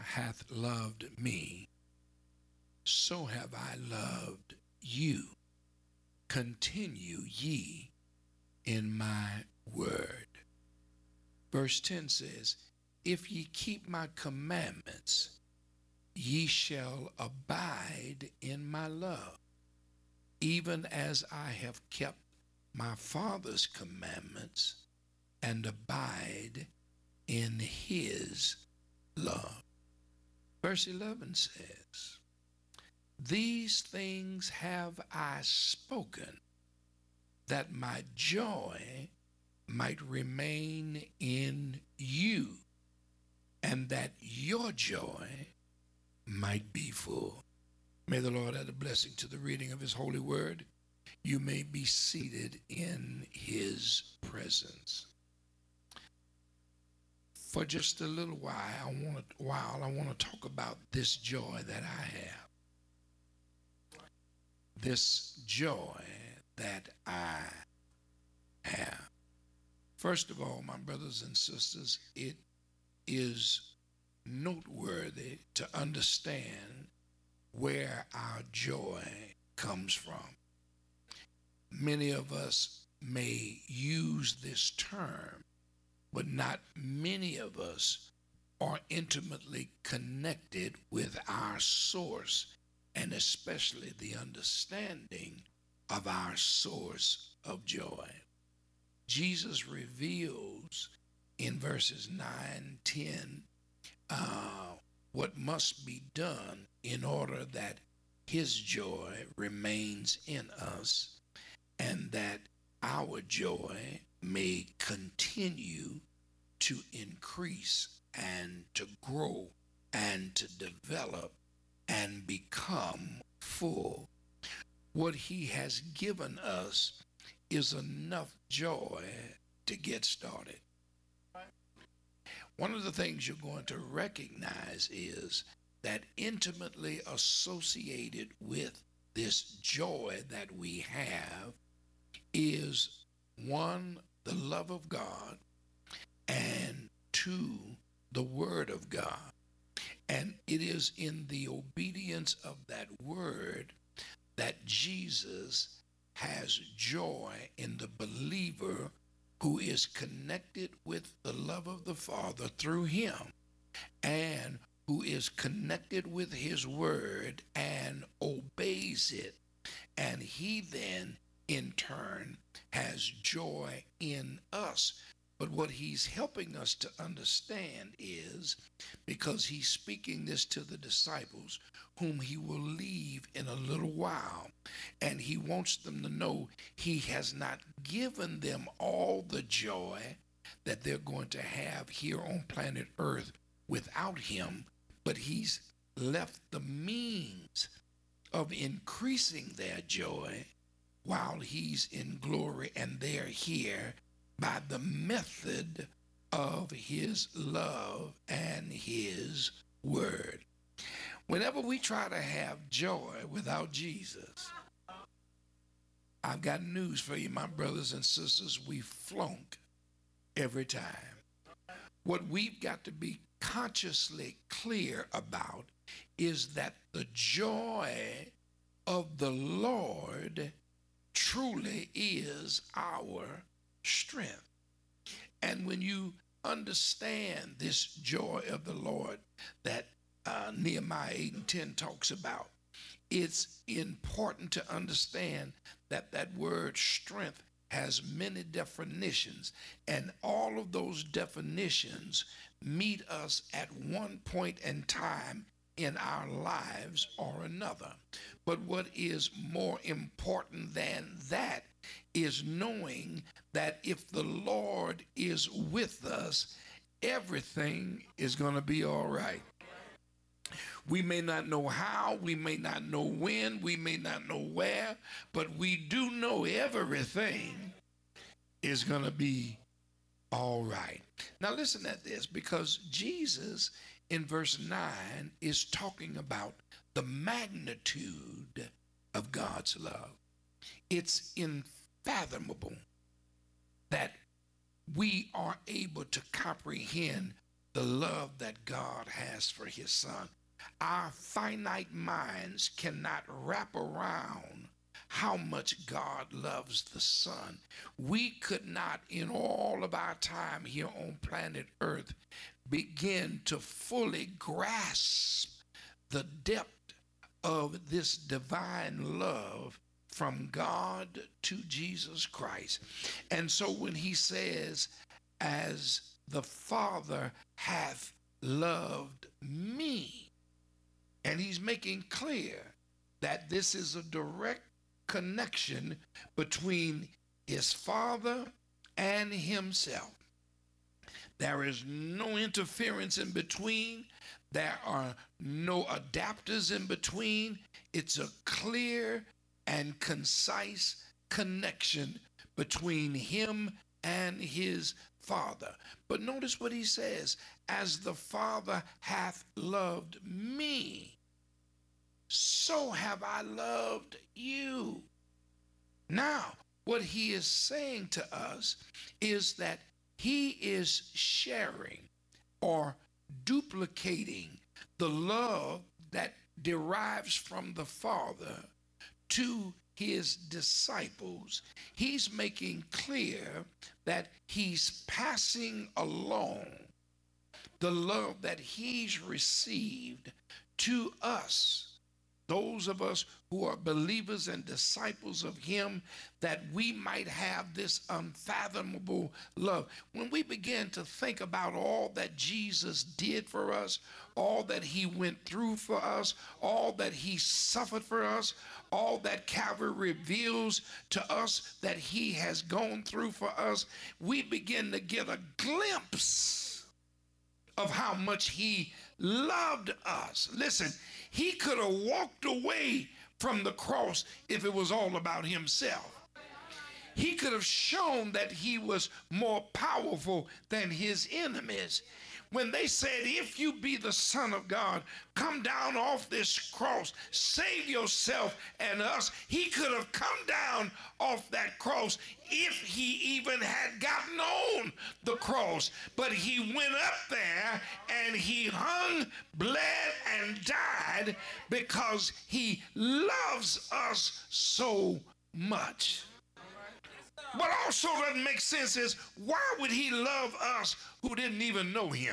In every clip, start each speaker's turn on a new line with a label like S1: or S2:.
S1: hath loved me, so have I loved you. Continue ye in my word. Verse 10 says, if ye keep my commandments, ye shall abide in my love, even as I have kept my Father's commandments and abide in his love. Verse 11 says, these things have I spoken, that my joy might remain in you, and that your joy might be full. May the Lord add a blessing to the reading of his holy word. You may be seated in his presence. For just a little while, I want to talk about this joy that I have. This joy that I have. First of all, my brothers and sisters, it is noteworthy to understand where our joy comes from. Many of us may use this term, but not many of us are intimately connected with our source, and especially the understanding of our source of joy. Jesus reveals in verses 9, 10, what must be done in order that his joy remains in us, and that our joy may continue to increase and to grow and to develop and become full. What he has given us is enough joy to get started. One of the things you're going to recognize is that intimately associated with this joy that we have is, one, the love of God, and two, the word of God. And it is in the obedience of that word that Jesus has joy in the believer who is connected with the love of the Father through him, and who is connected with his word and obeys it. And he then, in turn, has joy in us. But what he's helping us to understand is, because he's speaking this to the disciples, whom he will leave in a little while, and he wants them to know he has not given them all the joy that they're going to have here on planet Earth without him, but he's left the means of increasing their joy while he's in glory and they're here by the method of his love and his word. Whenever we try to have joy without Jesus, I've got news for you, my brothers and sisters. We flunk every time. What we've got to be consciously clear about is that the joy of the Lord truly is our strength. And when you understand this joy of the Lord that Nehemiah 8 and 10 talks about, it's important to understand that that word strength has many definitions, and all of those definitions meet us at one point in time in our lives or another. But what is more important than that is knowing that if the Lord is with us, everything is going to be all right. We may not know how, we may not know when, we may not know where, but we do know everything is going to be all right. Now listen at this, because Jesus in verse 9 is talking about the magnitude of God's love. It's unfathomable that we are able to comprehend the love that God has for his son. Our finite minds cannot wrap around how much God loves the Son. We could not, in all of our time here on planet Earth, begin to fully grasp the depth of this divine love from God to Jesus Christ. And so when he says, as the Father hath loved me, and he's making clear that this is a direct connection between his Father and himself. There is no interference in between. There are no adapters in between. It's a clear and concise connection between him and his Father. But notice what he says, as the Father hath loved me, so have I loved you. Now, what he is saying to us is that he is sharing or duplicating the love that derives from the Father to his disciples. He's making clear that he's passing along the love that he's received to us, those of us who are believers and disciples of him, that we might have this unfathomable love. When we begin to think about all that Jesus did for us, all that he went through for us, all that he suffered for us, all that Calvary reveals to us that he has gone through for us, we begin to get a glimpse of how much he loved us. Listen, he could have walked away from the cross if it was all about himself. He could have shown that he was more powerful than his enemies. When they said, if you be the Son of God, come down off this cross, save yourself and us, he could have come down off that cross if he even had gotten on the cross. But he went up there and he hung, bled, and died because he loves us so much. What also doesn't make sense is, why would he love us who didn't even know him?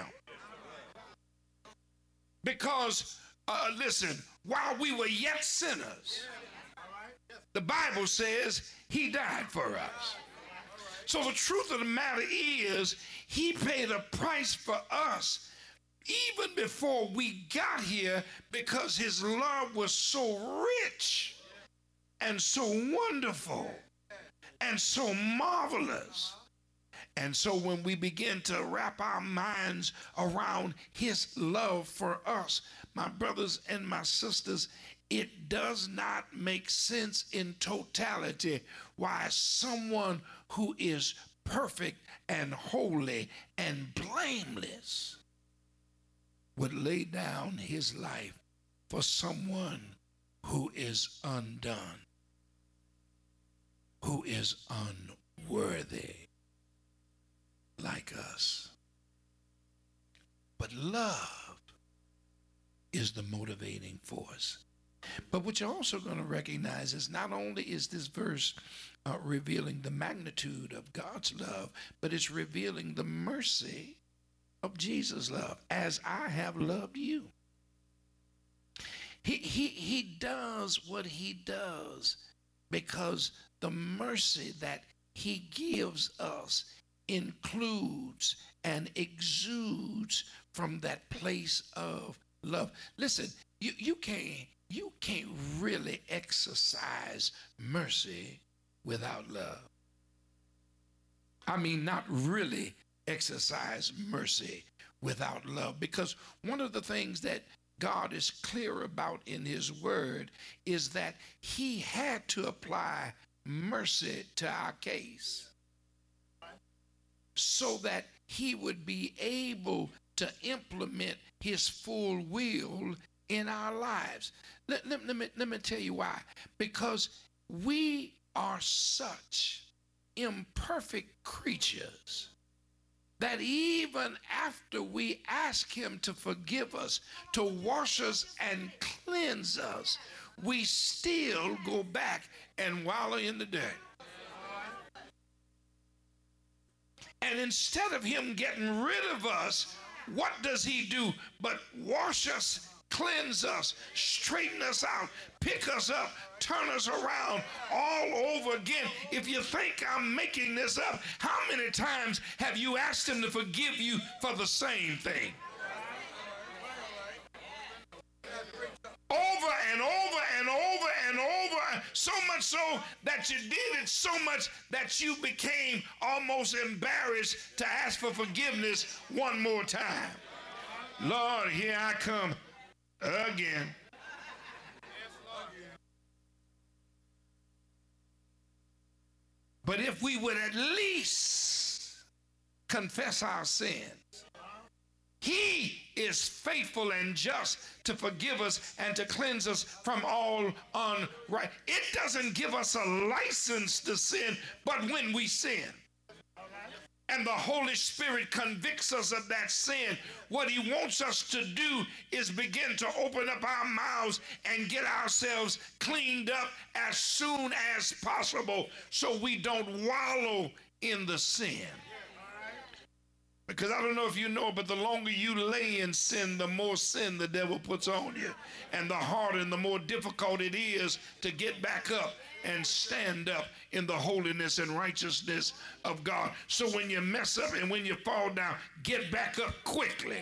S1: Because, listen, while we were yet sinners, the Bible says he died for us. So the truth of the matter is, he paid a price for us even before we got here, because his love was so rich and so wonderful and so marvelous. And so when we begin to wrap our minds around his love for us, my brothers and my sisters, it does not make sense in totality why someone who is perfect and holy and blameless would lay down his life for someone who is undone, who is unworthy like us. But love is the motivating force. But what you're also going to recognize is, not only is this verse revealing the magnitude of God's love, but it's revealing the mercy of Jesus' love. As I have loved you. He does what he does because the mercy that he gives us includes and exudes from that place of love. Listen, you can't really exercise mercy without love. I mean, not really exercise mercy without love, because one of the things that God is clear about in his word is that he had to apply mercy to our case so that he would be able to implement his full will in our lives. Let me tell you why. Because we are such imperfect creatures that even after we ask him to forgive us, to wash us and cleanse us, we still go back and wallow in the dirt. And instead of him getting rid of us, what does he do but wash us, cleanse us, straighten us out, pick us up, turn us around all over again? If you think I'm making this up, how many times have you asked him to forgive you for the same thing? Over and over and over and over, so much so that you did it so much that you became almost embarrassed to ask for forgiveness one more time. Lord, here I come again. But if we would at least confess our sins, he is faithful and just to forgive us and to cleanse us from all unright. It doesn't give us a license to sin, but when we sin, and the Holy Spirit convicts us of that sin, what he wants us to do is begin to open up our mouths and get ourselves cleaned up as soon as possible so we don't wallow in the sin. Because I don't know if you know, but the longer you lay in sin, the more sin the devil puts on you. And the harder and the more difficult it is to get back up and stand up in the holiness and righteousness of God. So when you mess up and when you fall down, get back up quickly.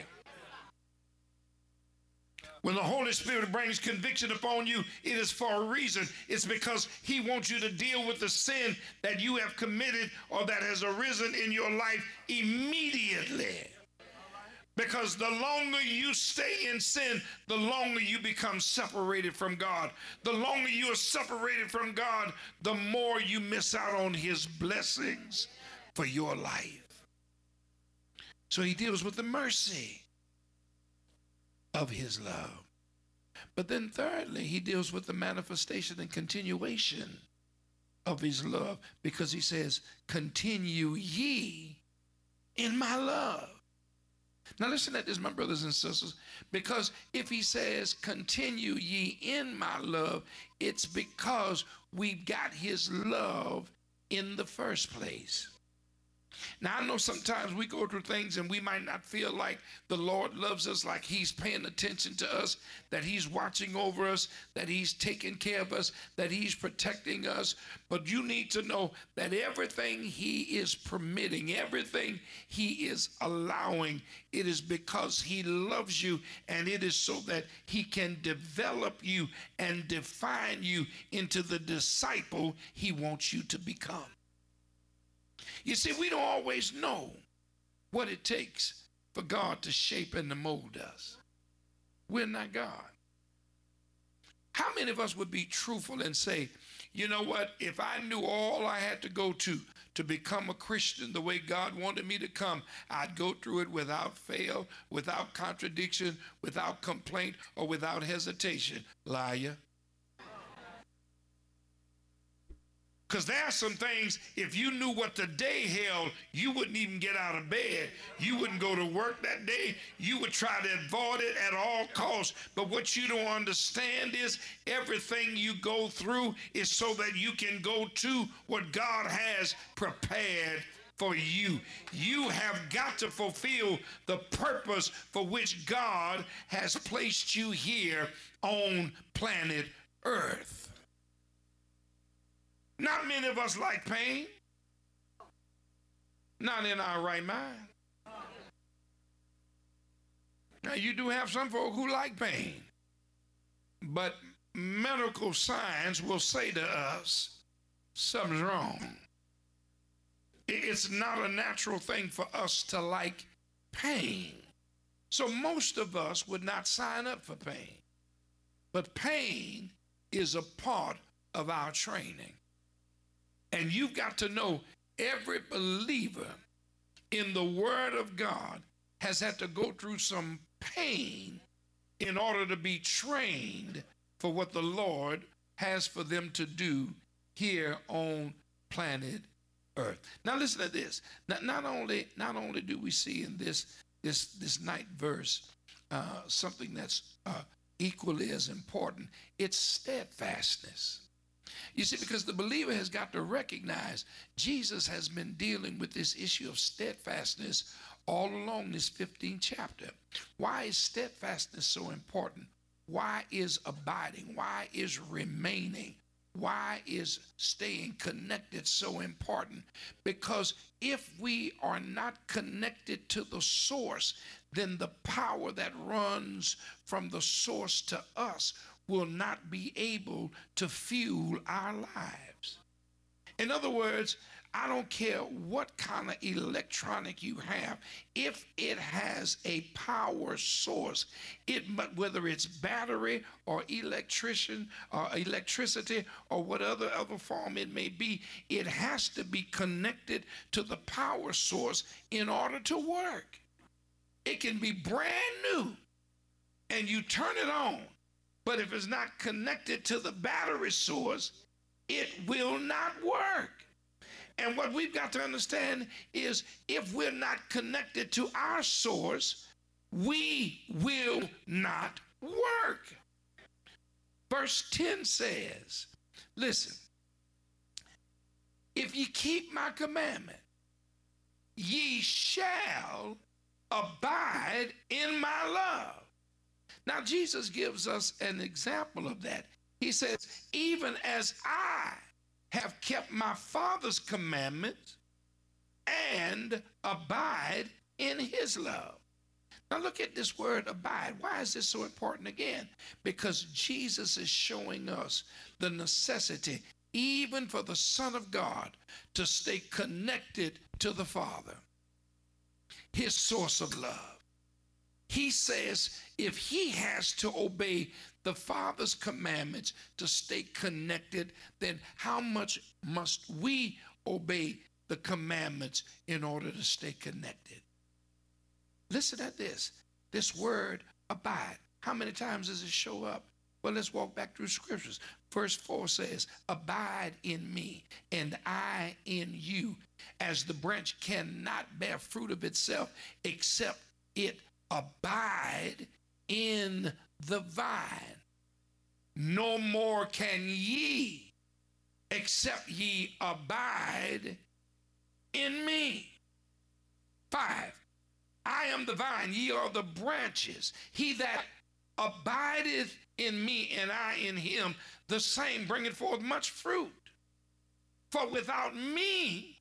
S1: When the Holy Spirit brings conviction upon you, it is for a reason. It's because he wants you to deal with the sin that you have committed or that has arisen in your life immediately. Because the longer you stay in sin, the longer you become separated from God. The longer you are separated from God, the more you miss out on his blessings for your life. So he deals with the mercy of his love. But then thirdly, he deals with the manifestation and continuation of his love, because he says, continue ye in my love. Now listen at this, my brothers and sisters, because if he says, continue ye in my love, it's because we've got his love in the first place. Now, I know sometimes we go through things and we might not feel like the Lord loves us, like he's paying attention to us, that he's watching over us, that he's taking care of us, that he's protecting us. But you need to know that everything he is permitting, everything he is allowing, it is because he loves you, and it is so that he can develop you and define you into the disciple he wants you to become. You see, we don't always know what it takes for God to shape and to mold us. We're not God. How many of us would be truthful and say, you know what, if I knew all I had to go to become a Christian the way God wanted me to come, I'd go through it without fail, without contradiction, without complaint, or without hesitation. Liar. Because there are some things, if you knew what the day held, you wouldn't even get out of bed. You wouldn't go to work that day. You would try to avoid it at all costs. But what you don't understand is everything you go through is so that you can go to what God has prepared for you. You have got to fulfill the purpose for which God has placed you here on planet Earth. Not many of us like pain. Not in our right mind. Now, you do have some folk who like pain. But medical science will say to us, something's wrong. It's not a natural thing for us to like pain. So most of us would not sign up for pain. But pain is a part of our training. And you've got to know every believer in the Word of God has had to go through some pain in order to be trained for what the Lord has for them to do here on planet earth. Now listen to this. Not only do we see in this ninth verse something that's equally as important, it's steadfastness. You see, because the believer has got to recognize Jesus has been dealing with this issue of steadfastness all along this 15th chapter. Why is steadfastness so important? Why is abiding? Why is remaining? Why is staying connected so important? Because if we are not connected to the source, then the power that runs from the source to us will not be able to fuel our lives. In other words, I don't care what kind of electronic you have, if it has a power source, whether it's battery or electricity or whatever other form it may be, it has to be connected to the power source in order to work. It can be brand new and you turn it on, but if it's not connected to the battery source, it will not work. And what we've got to understand is if we're not connected to our source, we will not work. Verse 10 says, listen, if ye keep my commandment, ye shall abide in my love. Now, Jesus gives us an example of that. He says, even as I have kept my Father's commandments and abide in his love. Now look at this word abide. Why is this so important again? Because Jesus is showing us the necessity, even for the Son of God, to stay connected to the Father, his source of love. He says if he has to obey the Father's commandments to stay connected, then how much must we obey the commandments in order to stay connected? Listen at this word abide. How many times does it show up? Well, let's walk back through scriptures. Verse 4 says, abide in me and I in you, as the branch cannot bear fruit of itself except it abide in the vine. No more can ye except ye abide in me. 5, I am the vine, ye are the branches. He that abideth in me and I in him, the same bringeth forth much fruit. For without me,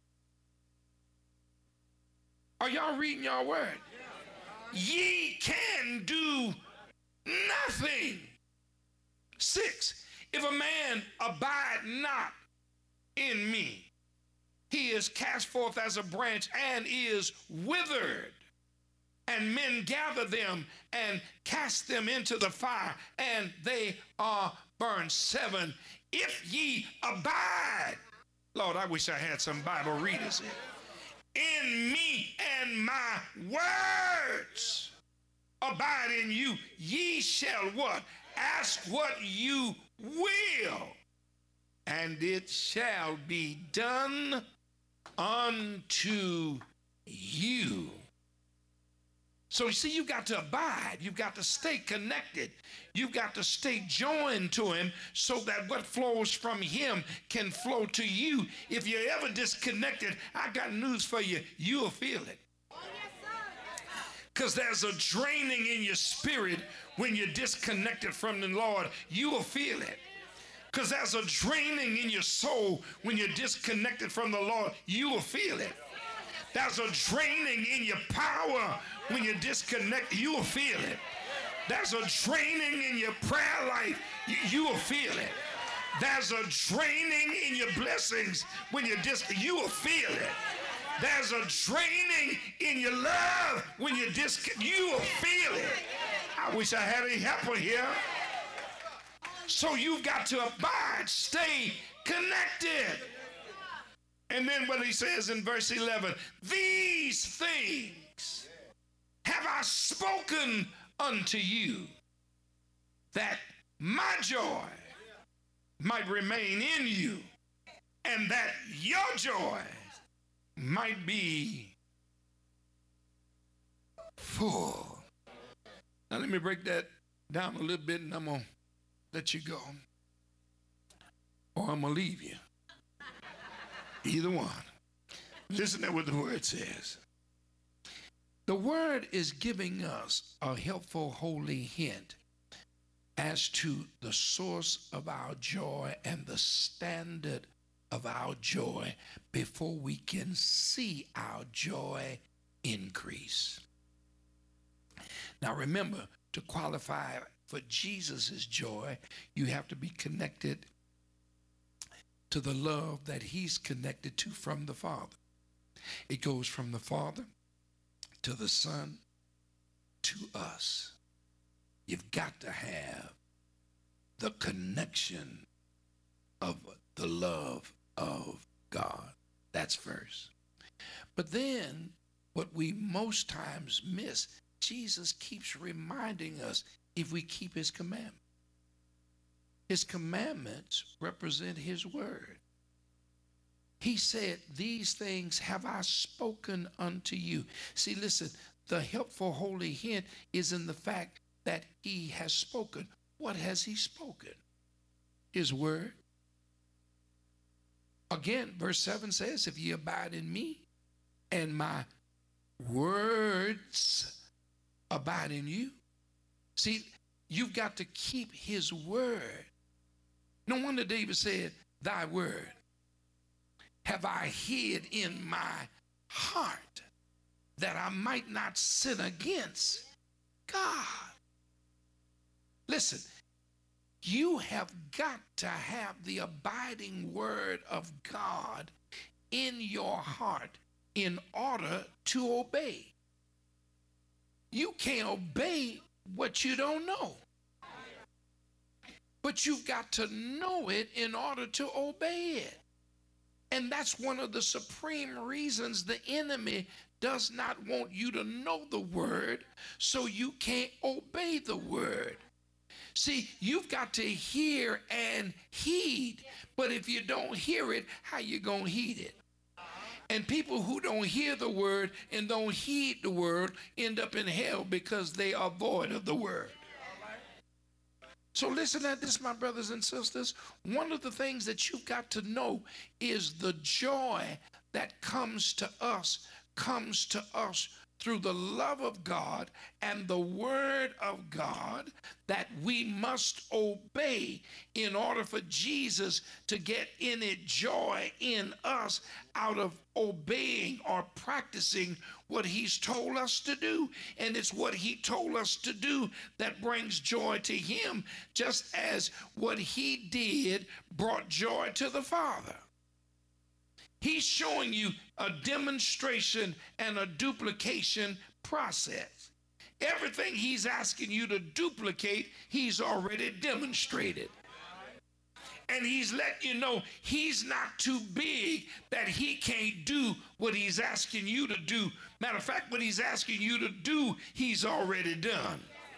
S1: are y'all reading your word? Ye can do nothing. 6, if a man abide not in me, he is cast forth as a branch and is withered, and men gather them and cast them into the fire, and they are burned. 7, if ye abide, Lord, I wish I had some Bible readers here, in me and my words abide in you, ye shall what? Ask what you will, and it shall be done unto you. So you see, you've got to abide. You've got to stay connected. You've got to stay joined to him so that what flows from him can flow to you. If you're ever disconnected, I got news for you. You'll feel it. Because there's a draining in your spirit when you're disconnected from the Lord. You will feel it. Because there's a draining in your soul when you're disconnected from the Lord. You will feel it. There's a draining in your power when you're disconnected. You will feel it. There's a draining in your prayer life. You will feel it. There's a draining in your blessings when you're you will feel it. There's a draining in your love when you're you will feel it. I wish I had a helper here. So you've got to abide, stay connected. And then what he says in verse 11, these things have I spoken unto you, that my joy might remain in you, and that your joy might be full. Now let me break that down a little bit and I'm going to let you go. Or I'm going to leave you. Either one. Listen to what the word says. The word is giving us a helpful, holy hint as to the source of our joy and the standard of our joy before we can see our joy increase. Now remember, to qualify for Jesus' joy, you have to be connected to the love that he's connected to from the Father. It goes from the Father to the Son to us. You've got to have the connection of the love of God. That's first. But then what we most times miss, Jesus keeps reminding us if we keep his commandments. His commandments represent his word. He said, these things have I spoken unto you. See, listen, the helpful holy hint is in the fact that he has spoken. What has he spoken? His word. Again, verse 7 says, if ye abide in me and my words abide in you. See, you've got to keep his word. No wonder David said, thy word have I hid in my heart that I might not sin against God. Listen, you have got to have the abiding word of God in your heart in order to obey. You can't obey what you don't know. But you've got to know it in order to obey it. And that's one of the supreme reasons the enemy does not want you to know the word, so you can't obey the word. See, you've got to hear and heed, but if you don't hear it, how you gonna heed it? And people who don't hear the word and don't heed the word end up in hell because they are void of the word. So listen at this, my brothers and sisters. One of the things that you've got to know is the joy that comes to us through the love of God and the word of God that we must obey in order for Jesus to get any joy in us out of obeying or practicing what he's told us to do. And it's what he told us to do that brings joy to him, just as what he did brought joy to the Father. He's showing you a demonstration and a duplication process. Everything he's asking you to duplicate, he's already demonstrated. And he's letting you know he's not too big that he can't do what he's asking you to do. Matter of fact, what he's asking you to do, he's already done.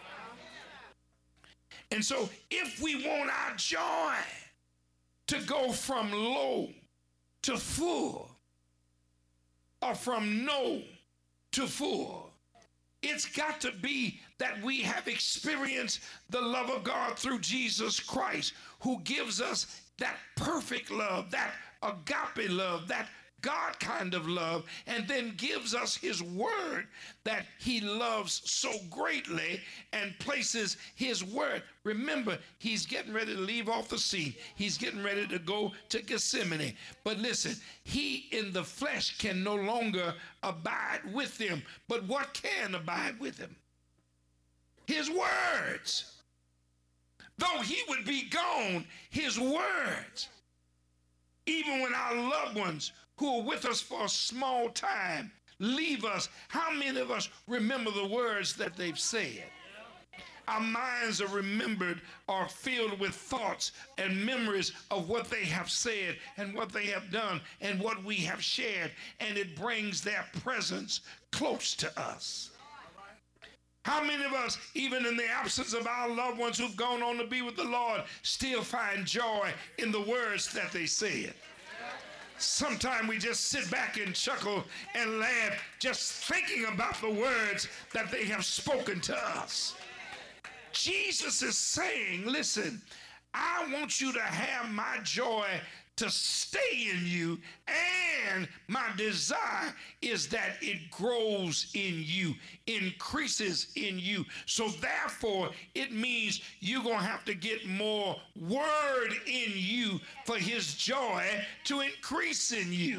S1: And so if we want our joy to go from low to full, or from no to full, it's got to be that we have experienced the love of God through Jesus Christ, who gives us that perfect love, that agape love, that God kind of love, and then gives us his word that he loves so greatly and places his word. Remember, he's getting ready to leave off the scene. He's getting ready to go to Gethsemane. But listen, he in the flesh can no longer abide with them. But what can abide with him? His words. Though he would be gone, his words. Even when our loved ones who are with us for a small time leave us, how many of us remember the words that they've said? Our minds are remembered or filled with thoughts and memories of what they have said and what they have done and what we have shared, and it brings their presence close to us. How many of us, even in the absence of our loved ones who've gone on to be with the Lord, still find joy in the words that they said? Sometimes we just sit back and chuckle and laugh just thinking about the words that they have spoken to us. Jesus is saying, listen, I want you to have my joy to stay in you, and my desire is that it grows in you, increases in you. So therefore, it means you're going to have to get more word in you for his joy to increase in you.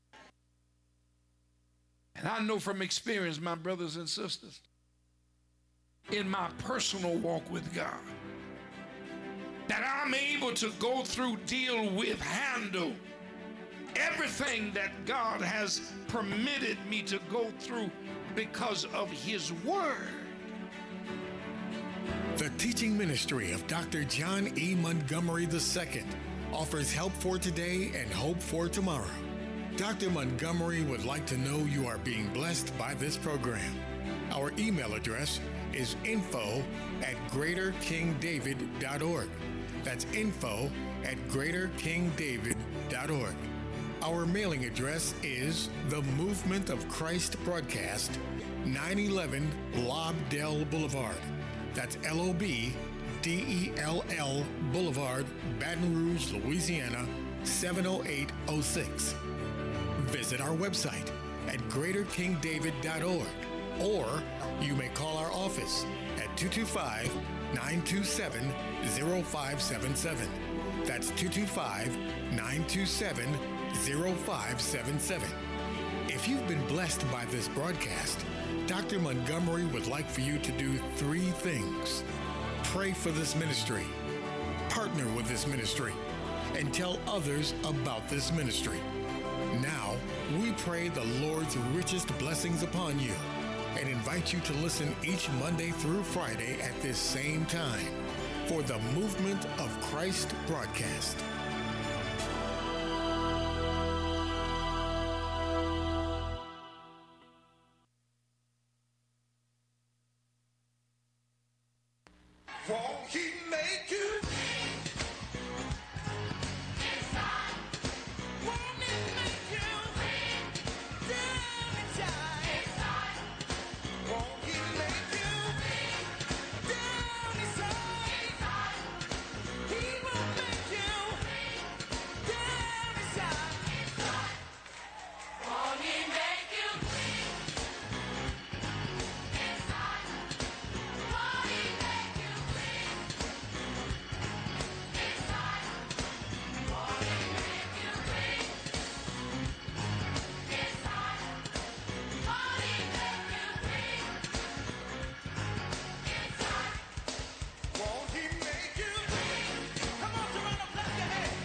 S1: And I know from experience, my brothers and sisters, in my personal walk with God, that I'm able to go through, deal with, handle everything that God has permitted me to go through because of his word.
S2: The teaching ministry of Dr. John E. Montgomery II offers help for today and hope for tomorrow. Dr. Montgomery would like to know you are being blessed by this program. Our email address is info@greaterkingdavid.org. That's info@greaterkingdavid.org. Our mailing address is The Movement of Christ Broadcast, 911 Lobdell Boulevard. That's LOBDELL Boulevard, Baton Rouge, Louisiana, 70806. Visit our website at greaterkingdavid.org, or you may call our office at 225-927-0577. That's 225-927-0577. If you've been blessed by this broadcast, Dr. Montgomery would like for you to do 3 things. Pray for this ministry, partner with this ministry, and tell others about this ministry. Now, we pray the Lord's richest blessings upon you and invite you to listen each Monday through Friday at this same time for the Movement of Christ broadcast.
S3: Won't he make you? Won't he make you? Down inside. Won't he make you? Down inside. He will make you. Down inside. Won't he make you? Inside. Won't he make you? Won't he make you? Come on, Toronto, clap your hands.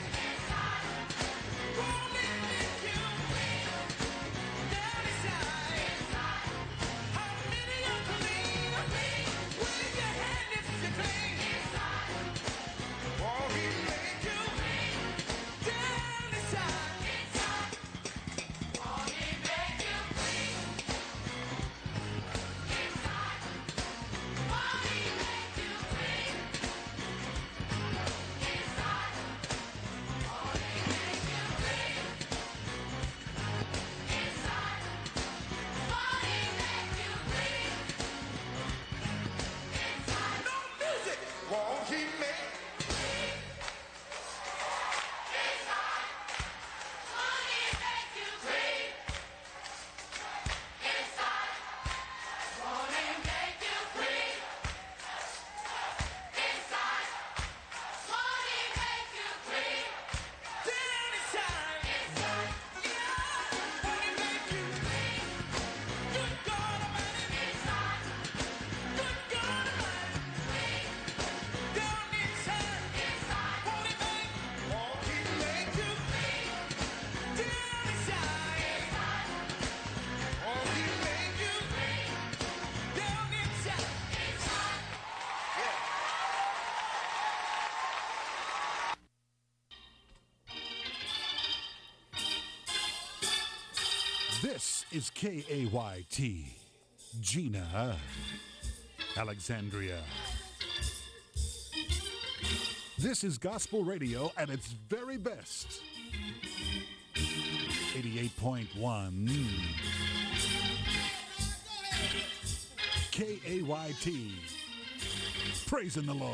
S3: Won't he make you? Down inside. How many are clean? Wave your hand if you're clean. Won't he make you? Down inside. Won't he make you? Inside. Won't he make you? No music. Won't he make? Down inside. Yeah. Won't he make you? Good God Almighty. Good God Almighty. Down inside. Won't he make? Won't he make you? Down inside. Won't he make you? Down inside.
S4: This is KAYT, Gina, Alexandria. This is gospel radio at its very best. 88.1 KAYT. Praising the Lord.